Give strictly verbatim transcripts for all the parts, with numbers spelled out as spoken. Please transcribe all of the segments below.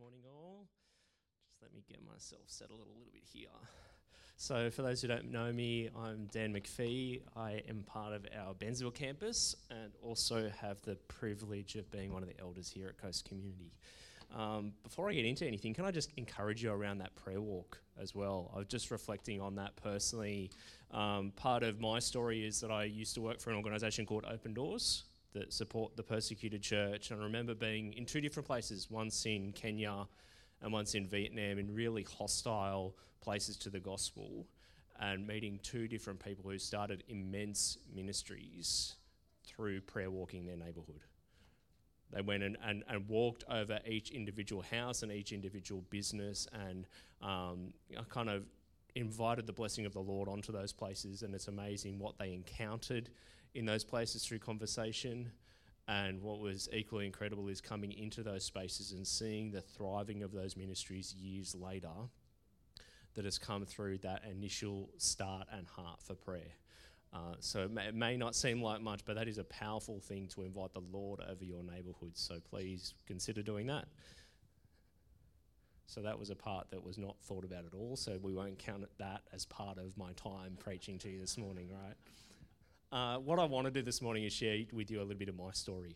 morning all. Just let me get myself settled a little bit here. So for those who don't know me, I'm Dan McPhee. I am part of our Bennsville campus and also have the privilege of being one of the elders here at Coast Community. Um, before I get into anything, can I just encourage you around that prayer walk as well? I was just reflecting on that personally. Um, part of my story is that I used to work for an organisation called Open Doors that support the persecuted church. And I remember being in two different places, once in Kenya and once in Vietnam, in really hostile places to the gospel, and meeting two different people who started immense ministries through prayer walking their neighbourhood. They went and, and, and walked over each individual house and each individual business and um, kind of invited the blessing of the Lord onto those places. And it's amazing what they encountered in those places through conversation. And what was equally incredible is coming into those spaces and seeing the thriving of those ministries years later that has come through that initial start and heart for prayer. Uh, so it may, it may not seem like much, but that is a powerful thing to invite the Lord over your neighbourhood. So please consider doing that. So that was a part that was not thought about at all. So we won't count that as part of my time preaching to you this morning, right? Uh, what I want to do this morning is share with you a little bit of my story.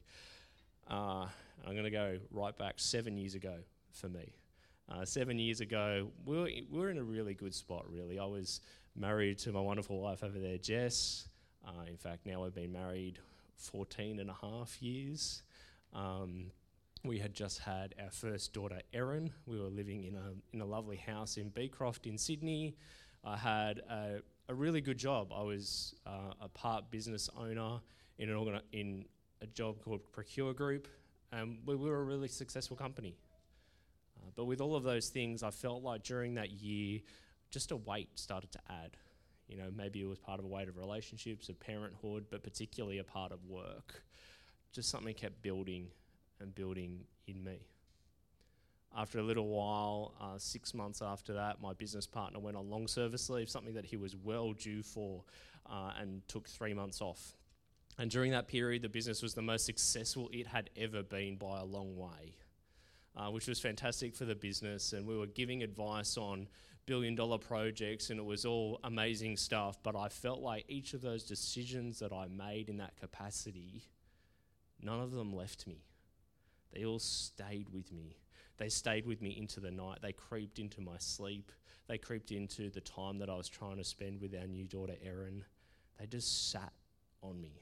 Uh, I'm going to go right back seven years ago for me. Uh, seven years ago, we were, we were in a really good spot, really. I was married to my wonderful wife over there, Jess. Uh, in fact, now we've been married fourteen and a half years. Um, we had just had our first daughter, Erin. We were living in a in a lovely house in Beecroft in Sydney. I had a, a really good job. I was uh, a part business owner in an organ- in a job called Procure Group, and we were a really successful company. Uh, but with all of those things, I felt like during that year, just a weight started to add. You know, maybe it was part of a weight of relationships, of parenthood, but particularly a part of work. Just something kept building and building in me. After a little while, uh, six months after that, my business partner went on long service leave, something that he was well due for, uh, and took three months off. And during that period, the business was the most successful it had ever been by a long way. Uh, which was fantastic for the business, and we were giving advice on billion dollar projects, and it was all amazing stuff, but I felt like each of those decisions that I made in that capacity, none of them left me. They all stayed with me. They stayed with me into the night. They creeped into my sleep. They creeped into the time that I was trying to spend with our new daughter, Erin. They just sat on me.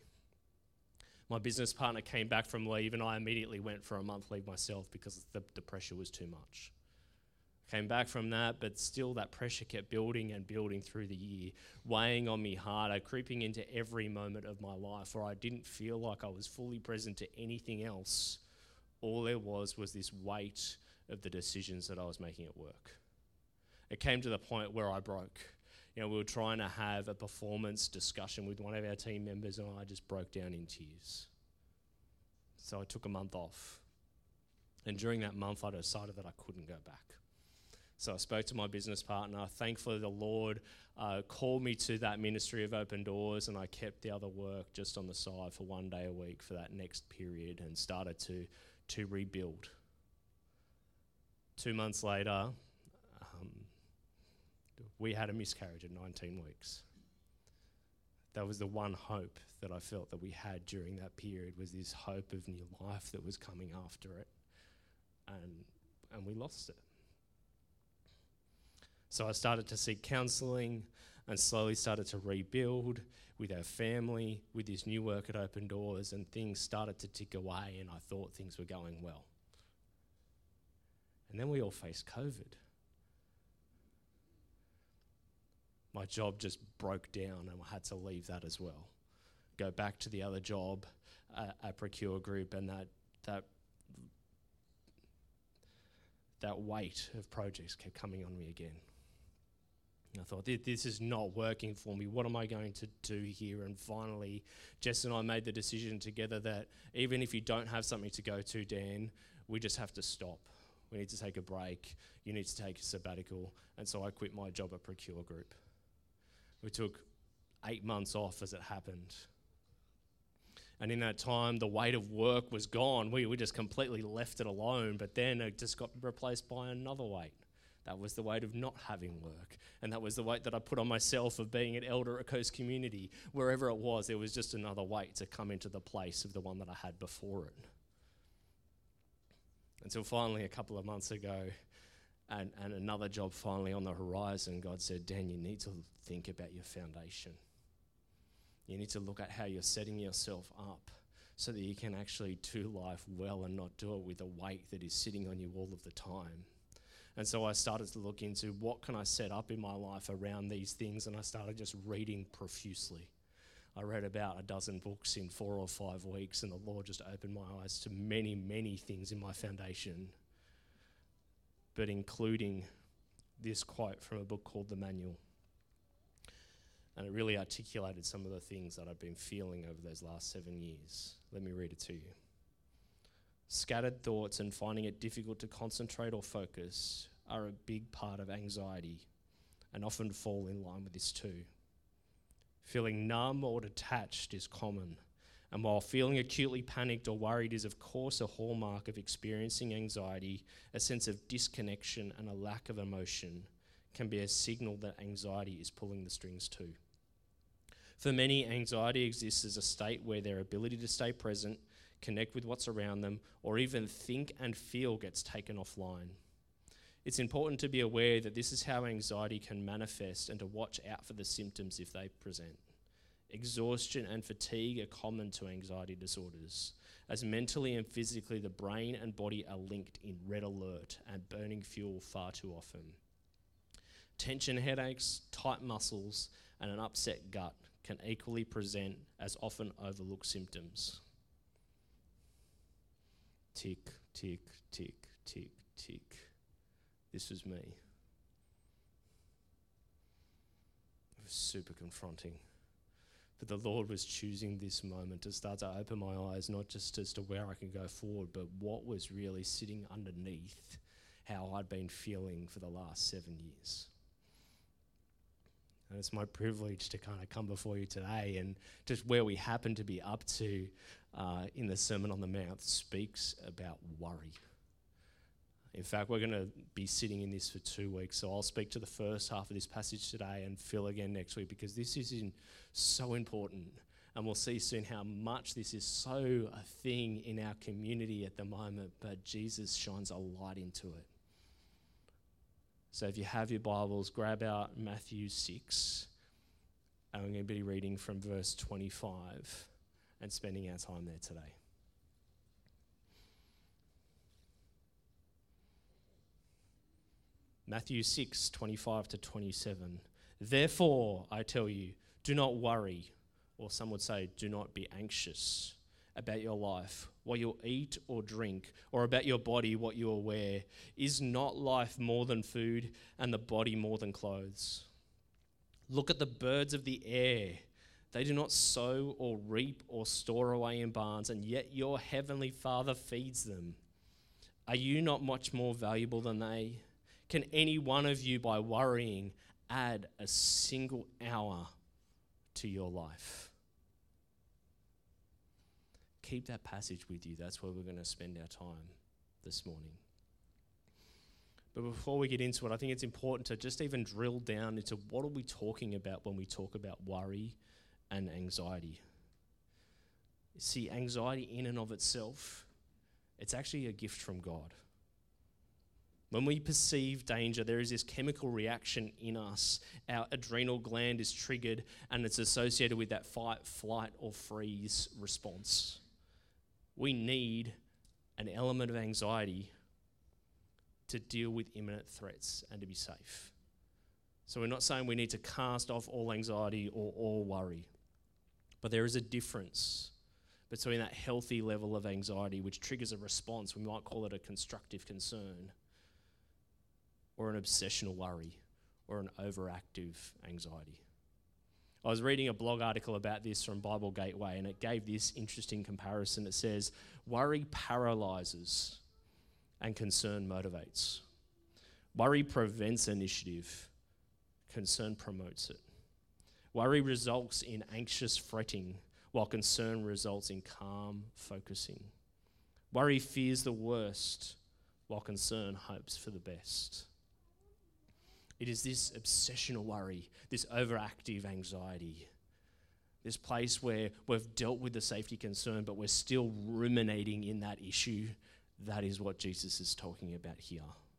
My business partner came back from leave, and I immediately went for a month leave myself because the, the pressure was too much. Came back from that, but still that pressure kept building and building through the year, weighing on me harder, creeping into every moment of my life where I didn't feel like I was fully present to anything else. All there was was this weight of the decisions that I was making at work. It came to the point where I broke. You know, we were trying to have a performance discussion with one of our team members, and I just broke down in tears. So I took a month off. And during that month, I decided that I couldn't go back. So I spoke to my business partner. Thankfully, the Lord uh, called me to that ministry of Open Doors, and I kept the other work just on the side for one day a week for that next period and started to, to rebuild. Two months later, um, we had a miscarriage at nineteen weeks. That was the one hope that I felt that we had during that period, was this hope of new life that was coming after it. And, and we lost it. So I started to seek counselling and slowly started to rebuild with our family, with this new work at Open Doors, and things started to tick away, and I thought things were going well. And then we all faced COVID. My job just broke down, and I had to leave that as well. Go back to the other job uh, at Procure Group, and that that that weight of projects kept coming on me again. And I thought, this is not working for me. What am I going to do here? And finally, Jess and I made the decision together that even if you don't have something to go to, Dan, we just have to stop. We need to take a break. You need to take a sabbatical. And so I quit my job at Procure Group. We took eight months off as it happened. And in that time, the weight of work was gone. We, we just completely left it alone, but then it just got replaced by another weight. That was the weight of not having work. And that was the weight that I put on myself of being an elder at Coast Community. Wherever it was, there was just another weight to come into the place of the one that I had before it. Until finally, a couple of months ago, and, and another job finally on the horizon, God said, Dan, you need to think about your foundation. You need to look at how you're setting yourself up so that you can actually do life well and not do it with a weight that is sitting on you all of the time. And so I started to look into what can I set up in my life around these things, and I started just reading profusely. I read about a dozen books in four or five weeks, and the Lord just opened my eyes to many, many things in my foundation, but including this quote from a book called The Manual. And it really articulated some of the things that I've been feeling over those last seven years. Let me read it to you. Scattered thoughts and finding it difficult to concentrate or focus are a big part of anxiety and often fall in line with this too. Feeling numb or detached is common, and while feeling acutely panicked or worried is of course a hallmark of experiencing anxiety, a sense of disconnection and a lack of emotion can be a signal that anxiety is pulling the strings too. For many, anxiety exists as a state where their ability to stay present, connect with what's around them, or even think and feel gets taken offline. It's important to be aware that this is how anxiety can manifest and to watch out for the symptoms if they present. Exhaustion and fatigue are common to anxiety disorders, as mentally and physically the brain and body are linked in red alert and burning fuel far too often. Tension headaches, tight muscles, and an upset gut can equally present as often overlooked symptoms. Tick, tick, tick, tick, tick. This was me. It was super confronting. But the Lord was choosing this moment to start to open my eyes, not just as to where I can go forward, but what was really sitting underneath how I'd been feeling for the last seven years. And it's my privilege to kind of come before you today, and just where we happen to be up to uh, in the Sermon on the Mount speaks about worry. In fact, we're going to be sitting in this for two weeks, so I'll speak to the first half of this passage today and Phil again next week, because this is in, so important, and we'll see soon how much this is so a thing in our community at the moment, but Jesus shines a light into it. So if you have your Bibles, grab out Matthew six, and I'm going to be reading from verse twenty-five and spending our time there today. Matthew six, twenty-five to twenty-seven. Therefore, I tell you, do not worry, or some would say, do not be anxious about your life, what you'll eat or drink, or about your body, what you will wear. Is not life more than food, and the body more than clothes? Look at the birds of the air. They do not sow or reap or store away in barns, and yet your heavenly Father feeds them. Are you not much more valuable than they? Can any one of you, by worrying, add a single hour to your life? Keep that passage with you. That's where we're going to spend our time this morning. But before we get into it, I think it's important to just even drill down into what are we talking about when we talk about worry and anxiety. See, anxiety in and of itself, it's actually a gift from God. When we perceive danger, there is this chemical reaction in us. Our adrenal gland is triggered, and it's associated with that fight, flight, or freeze response. We need an element of anxiety to deal with imminent threats and to be safe. So we're not saying we need to cast off all anxiety or all worry, but there is a difference between that healthy level of anxiety, which triggers a response. We might call it a constructive concern, or an obsessional worry, or an overactive anxiety. I was reading a blog article about this from Bible Gateway, and it gave this interesting comparison. It says, worry paralyzes and concern motivates. Worry prevents initiative, concern promotes it. Worry results in anxious fretting, while concern results in calm focusing. Worry fears the worst, while concern hopes for the best. It is this obsessional worry, this overactive anxiety, this place where we've dealt with the safety concern, but we're still ruminating in that issue. That is what Jesus is talking about here.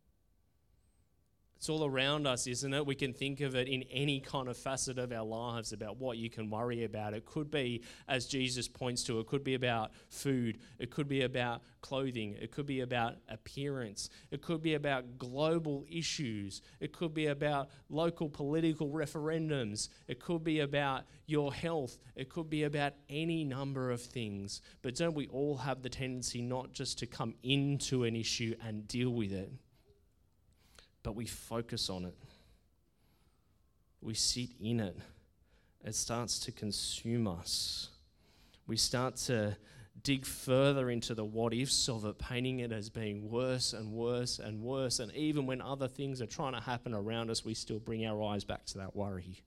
It's all around us, isn't it? We can think of it in any kind of facet of our lives about what you can worry about. It could be, as Jesus points to, it could be about food. It could be about clothing. It could be about appearance. It could be about global issues. It could be about local political referendums. It could be about your health. It could be about any number of things. But don't we all have the tendency not just to come into an issue and deal with it, but we focus on it. We sit in it. It starts to consume us. We start to dig further into the what ifs of it, painting it as being worse and worse and worse. And even when other things are trying to happen around us, we still bring our eyes back to that worry.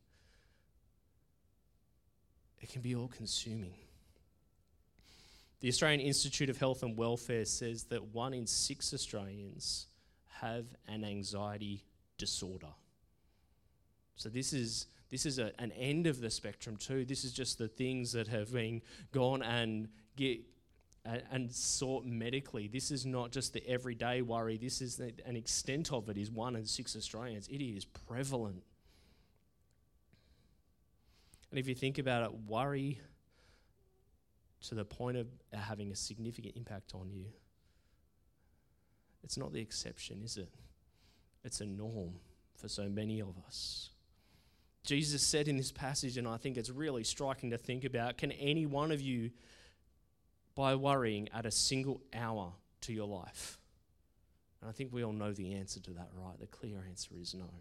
It can be all consuming. The Australian Institute of Health and Welfare says that one in six Australians have an anxiety disorder. So this is this is a, an end of the spectrum too. This is just the things that have been gone and get uh, and sought medically. This is not just the everyday worry. This is the, an extent of it is one in six Australians. It is prevalent. And if you think about it, worry to the point of having a significant impact on you, it's not the exception, is it? It's a norm for so many of us. Jesus said in this passage, and I think it's really striking to think about, can any one of you, by worrying, add a single hour to your life? And I think we all know the answer to that, right? The clear answer is no.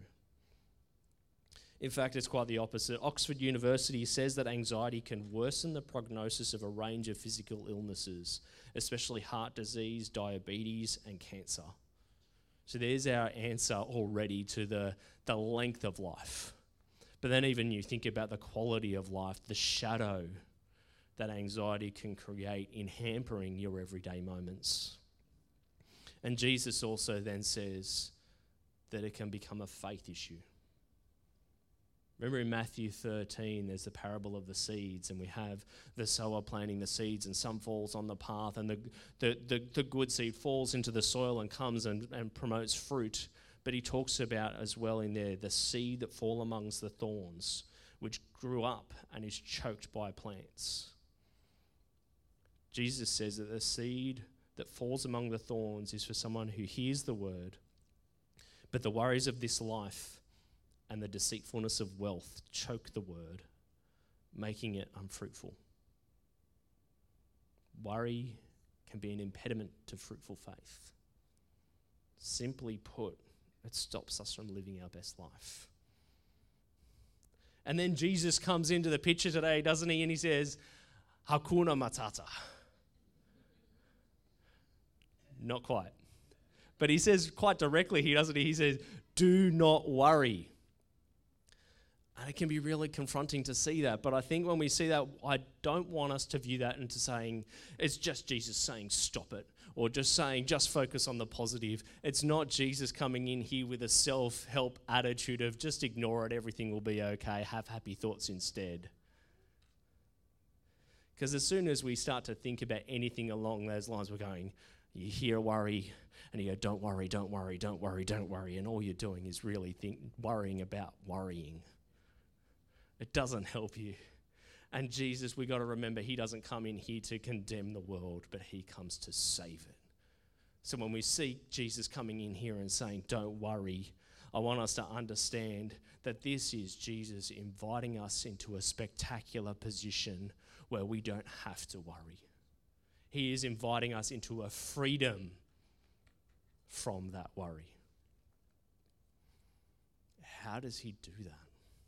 In fact, it's quite the opposite. Oxford University says that anxiety can worsen the prognosis of a range of physical illnesses, especially heart disease, diabetes, and cancer. So there's our answer already to the, the length of life. But then even you think about the quality of life, the shadow that anxiety can create in hampering your everyday moments. And Jesus also then says that it can become a faith issue. Remember in Matthew thirteen, there's the parable of the seeds, and we have the sower planting the seeds, and some falls on the path, and the the, the, the good seed falls into the soil and comes and, and promotes fruit. But he talks about as well in there the seed that fall amongst the thorns, which grew up and is choked by plants. Jesus says that the seed that falls among the thorns is for someone who hears the word, but the worries of this life and the deceitfulness of wealth choke the word, making it unfruitful. Worry can be an impediment to fruitful faith. Simply put, it stops us from living our best life. And then Jesus comes into the picture today, doesn't he? And he says, Hakuna Matata. Not quite. But he says quite directly, he doesn't he? He says, do not worry. And it can be really confronting to see that. But I think when we see that, I don't want us to view that into saying, it's just Jesus saying, stop it. Or just saying, just focus on the positive. It's not Jesus coming in here with a self-help attitude of just ignore it, everything will be okay, have happy thoughts instead. Because as soon as we start to think about anything along those lines, we're going, you hear worry, and you go, don't worry, don't worry, don't worry, don't worry. And all you're doing is really think, worrying about worrying. It doesn't help you. And Jesus, we got to remember, he doesn't come in here to condemn the world, but he comes to save it. So when we see Jesus coming in here and saying, don't worry, I want us to understand that this is Jesus inviting us into a spectacular position where we don't have to worry. He is inviting us into a freedom from that worry. How does he do that?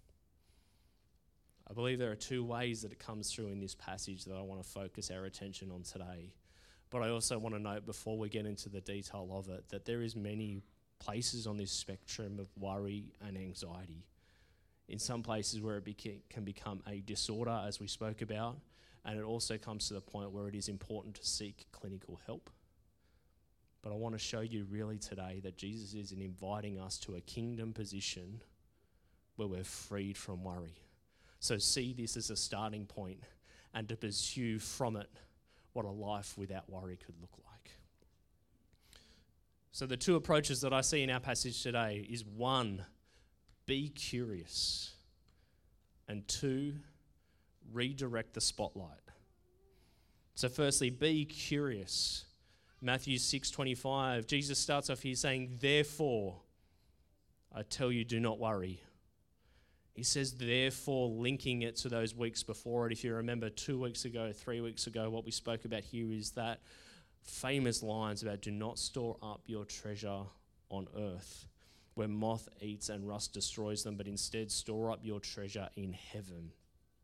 I believe there are two ways that it comes through in this passage that I want to focus our attention on today. But I also want to note before we get into the detail of it that there is many places on this spectrum of worry and anxiety. In some places where it beca- can become a disorder, as we spoke about, And it also comes to the point where it is important to seek clinical help. But I want to show you really today that Jesus is inviting us to a kingdom position where we're freed from worry. So see this as a starting point and to pursue from it what a life without worry could look like. So the two approaches that I see in our passage today is one, be curious, and two, redirect the spotlight. So firstly, be curious. Matthew six twenty-five, Jesus starts off here saying, therefore, I tell you, do not worry. He says, therefore, linking it to those weeks before it. If you remember two weeks ago, three weeks ago, what we spoke about here is that famous lines about do not store up your treasure on earth, where moth eats and rust destroys them, but instead store up your treasure in heaven.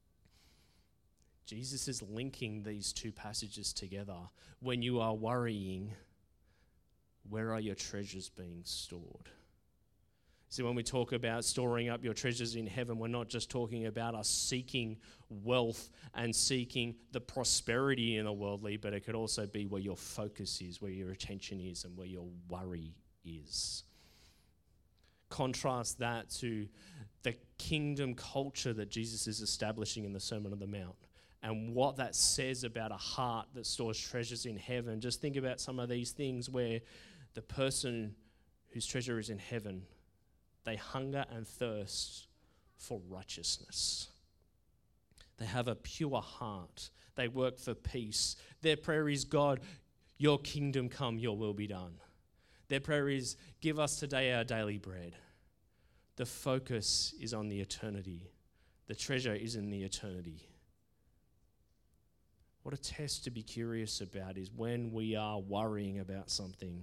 Jesus is linking these two passages together. When you are worrying, where are your treasures being stored? See, when we talk about storing up your treasures in heaven, we're not just talking about us seeking wealth and seeking the prosperity in the worldly, but it could also be where your focus is, where your attention is, and where your worry is. Contrast that to the kingdom culture that Jesus is establishing in the Sermon on the Mount and what that says about a heart that stores treasures in heaven. Just think about some of these things where the person whose treasure is in heaven, they hunger and thirst for righteousness. They have a pure heart. They work for peace. Their prayer is, God, your kingdom come, your will be done. Their prayer is, give us today our daily bread. The focus is on the eternity. The treasure is in the eternity. What a test to be curious about is when we are worrying about something,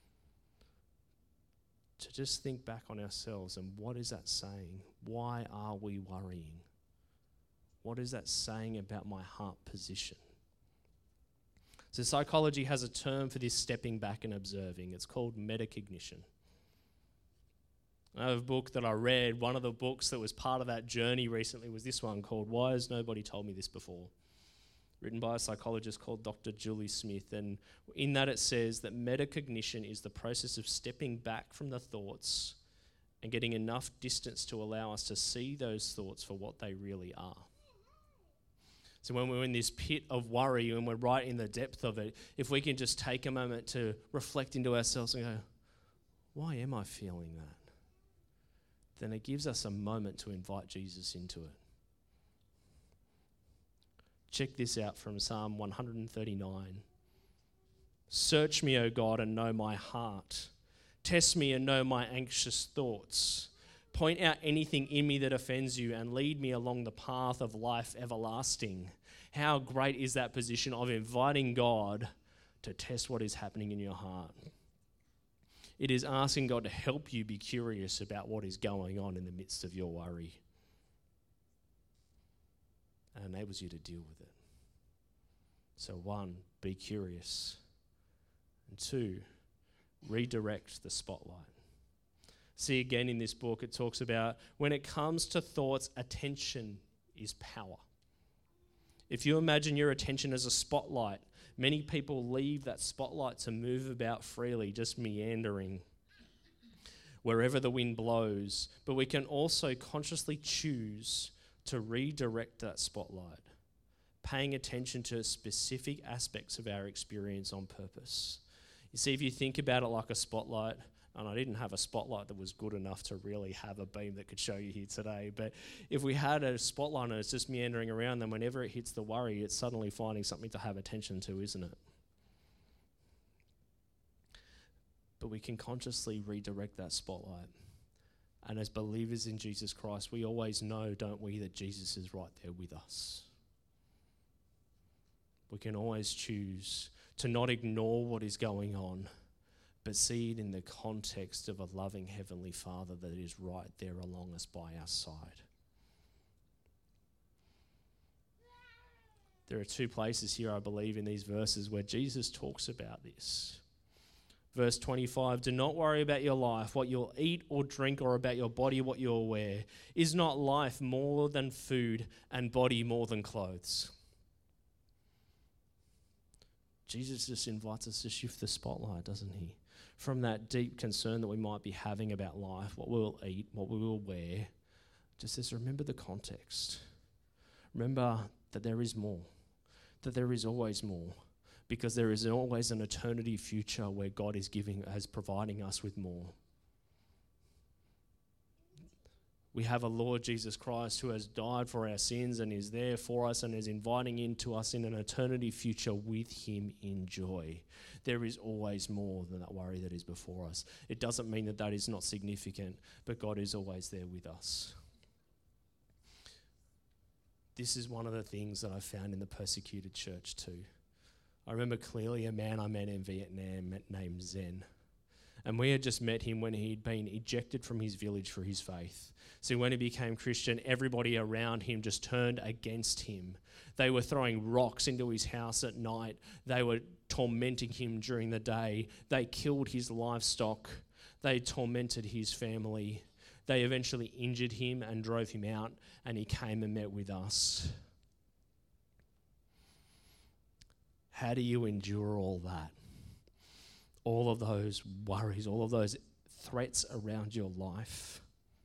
to just think back on ourselves and what is that saying? Why are we worrying? What is that saying about my heart position? So psychology has a term for this stepping back and observing. It's called metacognition. I have a book that I read. One of the books that was part of that journey recently was this one called Why Has Nobody Told Me This Before? Written by a psychologist called Doctor Julie Smith. And in that it says that metacognition is the process of stepping back from the thoughts and getting enough distance to allow us to see those thoughts for what they really are. So when we're in this pit of worry and we're right in the depth of it, if we can just take a moment to reflect into ourselves and go, why am I feeling that? Then it gives us a moment to invite Jesus into it. Check this out from Psalm one thirty-nine. Search me, O God, and know my heart. Test me and know my anxious thoughts. Point out anything in me that offends you and lead me along the path of life everlasting. How great is that position of inviting God to test what is happening in your heart? It is asking God to help you be curious about what is going on in the midst of your worry. And enables you to deal with it. So one, be curious. And two, redirect the spotlight. See, again in this book, it talks about when it comes to thoughts, attention is power. If you imagine your attention as a spotlight, many people leave that spotlight to move about freely, just meandering wherever the wind blows. But we can also consciously choose to redirect that spotlight, paying attention to specific aspects of our experience on purpose. You see, if you think about it like a spotlight, and I didn't have a spotlight that was good enough to really have a beam that could show you here today, but if we had a spotlight and it's just meandering around, then whenever it hits the worry, it's suddenly finding something to have attention to, isn't it? But we can consciously redirect that spotlight. And as believers in Jesus Christ, we always know, don't we, that Jesus is right there with us. We can always choose to not ignore what is going on, but see it in the context of a loving Heavenly Father that is right there along us by our side. There are two places here, I believe, in these verses where Jesus talks about this. Verse twenty-five, do not worry about your life, what you'll eat or drink, or about your body, what you'll wear. Is not life more than food and body more than clothes? Jesus just invites us to shift the spotlight, doesn't he? From that deep concern that we might be having about life, what we'll eat, what we will wear, just says, remember the context. Remember that there is more, that there is always more, because there is always an eternity future where God is giving, as providing us with more. We have a Lord Jesus Christ who has died for our sins and is there for us and is inviting into us in an eternity future with him in joy. There is always more than that worry that is before us. It doesn't mean that that is not significant, but God is always there with us. This is one of the things that I found in the persecuted church too. I remember clearly a man I met in Vietnam named Zen. And we had just met him when he'd been ejected from his village for his faith. So when he became Christian, everybody around him just turned against him. They were throwing rocks into his house at night. They were tormenting him during the day. They killed his livestock. They tormented his family. They eventually injured him and drove him out, and he came and met with us. How do you endure all that? All of those worries, all of those threats around your life?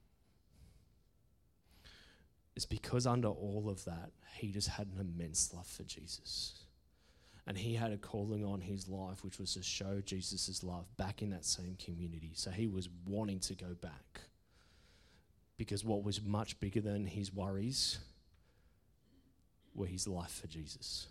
It's because under all of that, he just had an immense love for Jesus. And he had a calling on his life, which was to show Jesus' love back in that same community. So he was wanting to go back, because what was much bigger than his worries were his life for Jesus.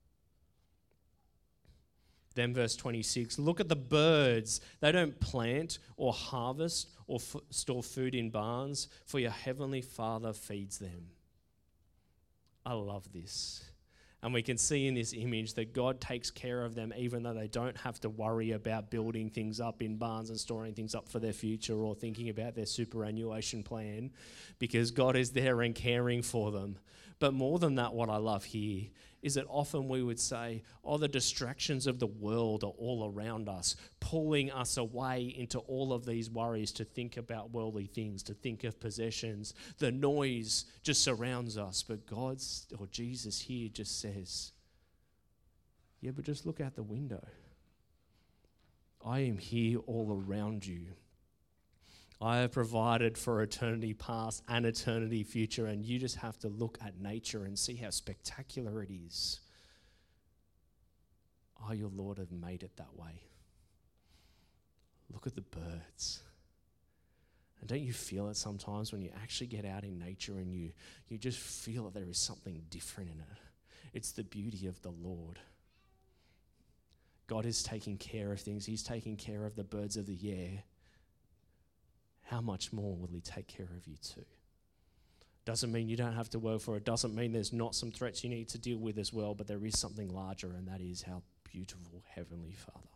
Then verse twenty-six, look at the birds. They don't plant or harvest or f- store food in barns, for your heavenly Father feeds them. I love this. And we can see in this image that God takes care of them even though they don't have to worry about building things up in barns and storing things up for their future or thinking about their superannuation plan, because God is there and caring for them. But more than that, what I love here is that often we would say, oh, the distractions of the world are all around us, pulling us away into all of these worries to think about worldly things, to think of possessions. The noise just surrounds us. But God's, or Jesus here just says, yeah, but just look out the window. I am here all around you. I have provided for eternity past and eternity future, and you just have to look at nature and see how spectacular it is. I, your Lord, have made it that way. Look at the birds. And don't you feel it sometimes when you actually get out in nature and you, you just feel that there is something different in it? It's the beauty of the Lord. God is taking care of things. He's taking care of the birds of the air. How much more will he take care of you too? Doesn't mean you don't have to work for it. Doesn't mean there's not some threats you need to deal with as well, but there is something larger, and that is our beautiful Heavenly Father.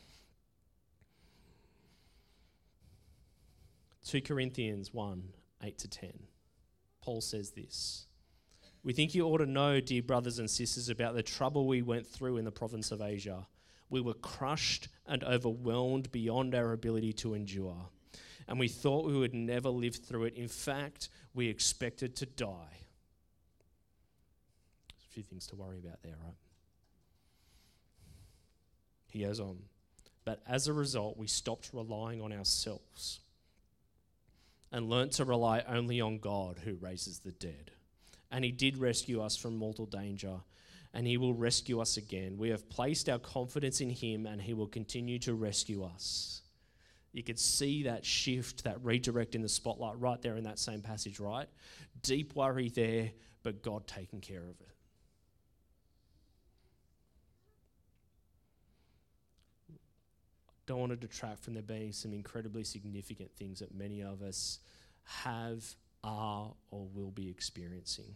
Second Corinthians one, eight to ten. Paul says this. We think you ought to know, dear brothers and sisters, about the trouble we went through in the province of Asia. We were crushed and overwhelmed beyond our ability to endure. And we thought we would never live through it. In fact, we expected to die. There's a few things to worry about there, right? He goes on. But as a result, we stopped relying on ourselves and learnt to rely only on God who raises the dead. And he did rescue us from mortal danger, and he will rescue us again. We have placed our confidence in him, and he will continue to rescue us. You could see that shift, that redirect in the spotlight right there in that same passage, right? Deep worry there, but God taking care of it. Don't want to detract from there being some incredibly significant things that many of us have, are, or will be experiencing.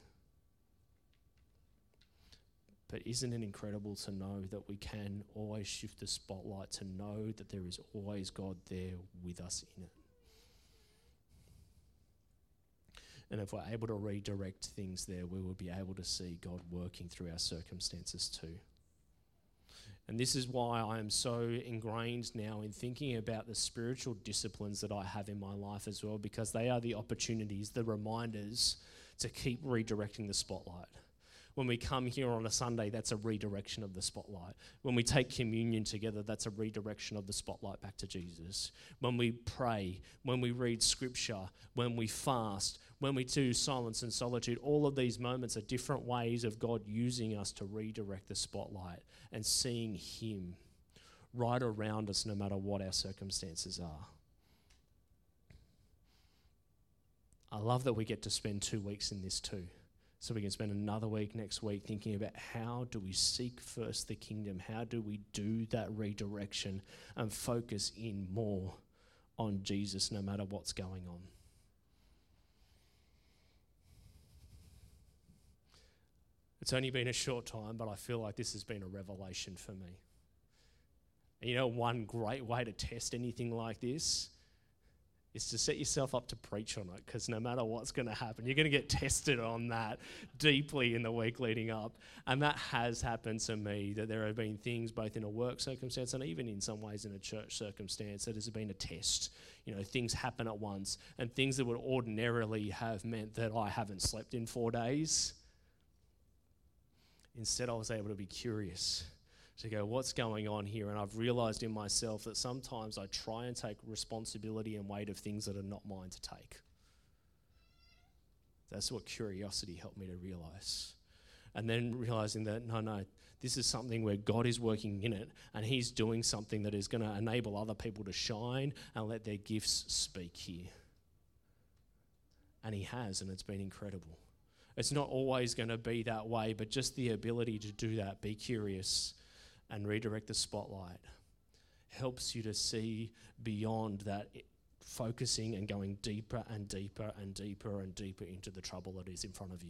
But isn't it incredible to know that we can always shift the spotlight to know that there is always God there with us in it? And if we're able to redirect things there, we will be able to see God working through our circumstances too. And this is why I am so ingrained now in thinking about the spiritual disciplines that I have in my life as well, because they are the opportunities, the reminders to keep redirecting the spotlight. When we come here on a Sunday, that's a redirection of the spotlight. When we take communion together, that's a redirection of the spotlight back to Jesus. When we pray, when we read scripture, when we fast, when we do silence and solitude, all of these moments are different ways of God using us to redirect the spotlight and seeing him right around us no matter what our circumstances are. I love that we get to spend two weeks in this too. So we can spend another week next week thinking about how do we seek first the kingdom? How do we do that redirection and focus in more on Jesus no matter what's going on? It's only been a short time, but I feel like this has been a revelation for me. And you know, one great way to test anything like this is to set yourself up to preach on it, because no matter what's going to happen, you're going to get tested on that deeply in the week leading up. And that has happened to me, that there have been things both in a work circumstance and even in some ways in a church circumstance that has been a test. You know, things happen at once, and things that would ordinarily have meant that I haven't slept in four days. Instead, I was able to be curious, to go, what's going on here? And I've realized in myself that sometimes I try and take responsibility and weight of things that are not mine to take. That's what curiosity helped me to realize. And then realizing that, no, no, this is something where God is working in it, and he's doing something that is going to enable other people to shine and let their gifts speak here. And he has, and it's been incredible. It's not always going to be that way, but just the ability to do that, be curious, and redirect the spotlight helps you to see beyond that, focusing and going deeper and deeper and deeper and deeper into the trouble that is in front of you.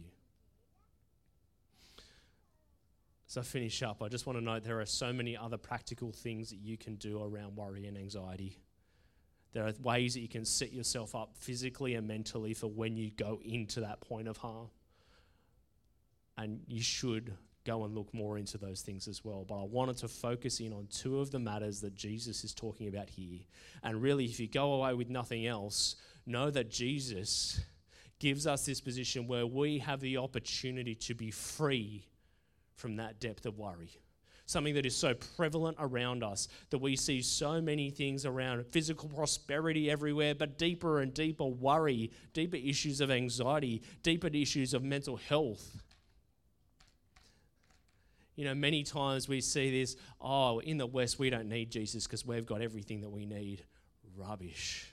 As I finish up, I just want to note there are so many other practical things that you can do around worry and anxiety. There are ways that you can set yourself up physically and mentally for when you go into that point of harm. And you should go and look more into those things as well. But I wanted to focus in on two of the matters that Jesus is talking about here. And really, if you go away with nothing else, know that Jesus gives us this position where we have the opportunity to be free from that depth of worry. Something that is so prevalent around us, that we see so many things around physical prosperity everywhere, but deeper and deeper worry, deeper issues of anxiety, deeper issues of mental health. You know, many times we see this, oh, in the West, we don't need Jesus because we've got everything that we need. Rubbish.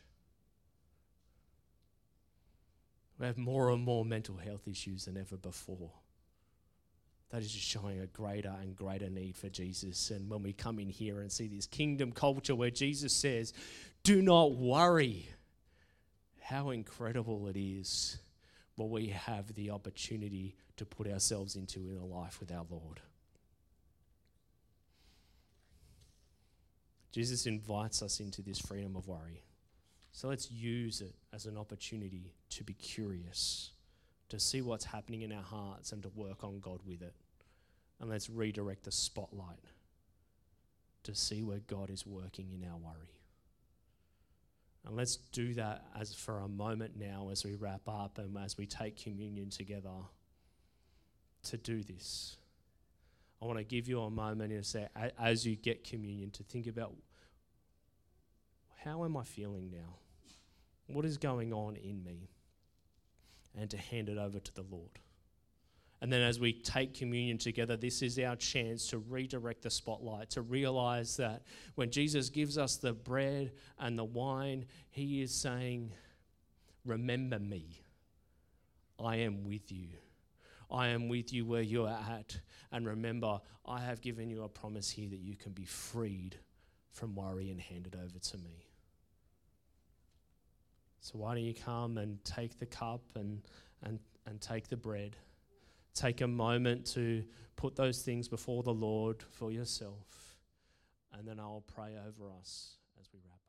We have more and more mental health issues than ever before. That is just showing a greater and greater need for Jesus. And when we come in here and see this kingdom culture where Jesus says, do not worry, how incredible it is what we have the opportunity to put ourselves into in a life with our Lord. Jesus invites us into this freedom of worry. So let's use it as an opportunity to be curious, to see what's happening in our hearts and to work on God with it. And let's redirect the spotlight to see where God is working in our worry. And let's do that as for a moment now as we wrap up and as we take communion together to do this. I want to give you a moment and say, as you get communion, to think about, how am I feeling now? What is going on in me? And to hand it over to the Lord. And then as we take communion together, this is our chance to redirect the spotlight, to realize that when Jesus gives us the bread and the wine, he is saying, remember me. I am with you. I am with you where you are at. And remember, I have given you a promise here that you can be freed from worry and hand it over to me. So why don't you come and take the cup and, and, and take the bread. Take a moment to put those things before the Lord for yourself. And then I'll pray over us as we wrap.